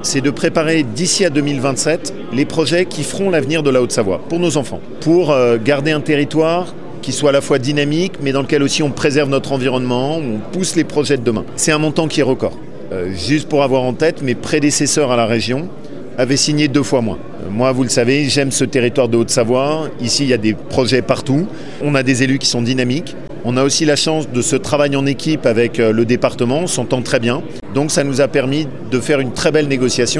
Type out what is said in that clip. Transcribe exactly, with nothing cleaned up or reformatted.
c'est de préparer d'ici à deux mille vingt-sept les projets qui feront l'avenir de la Haute-Savoie, pour nos enfants, pour euh, garder un territoire qui soit à la fois dynamique, mais dans lequel aussi on préserve notre environnement, on pousse les projets de demain. C'est un montant qui est record. Euh, juste pour avoir en tête, mes prédécesseurs à la région avaient signé deux fois moins. Euh, moi, vous le savez, j'aime ce territoire de Haute-Savoie. Ici, il y a des projets partout. On a des élus qui sont dynamiques. On a aussi la chance de ce travail en équipe avec le département, on s'entend très bien. Donc ça nous a permis de faire une très belle négociation.